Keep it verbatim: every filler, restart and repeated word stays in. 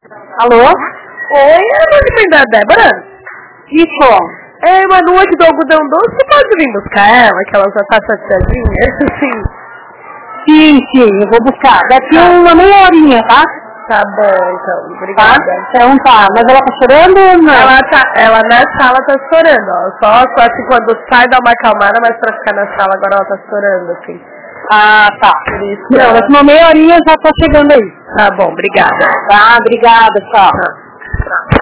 Alô? Oi, é a mãe da Débora? Isso. É, Manu aqui do algodão doce, você pode vir buscar ela, que ela já tá chateadinha, assim? Sim, sim, eu vou buscar. Daqui tá. uma meia horinha, tá? Tá bom, então, obrigada. Tá? Então tá, mas ela tá chorando ou não? Ela, tá, ela na sala tá chorando, ó, só, só assim, quando sai dá uma acalmada, mas pra ficar na sala agora ela tá chorando, assim. Ah, tá. Por isso não, ela... daqui uma meia horinha já tá chegando aí. Tá bom, obrigada. Tá, obrigada, tchau. Tá.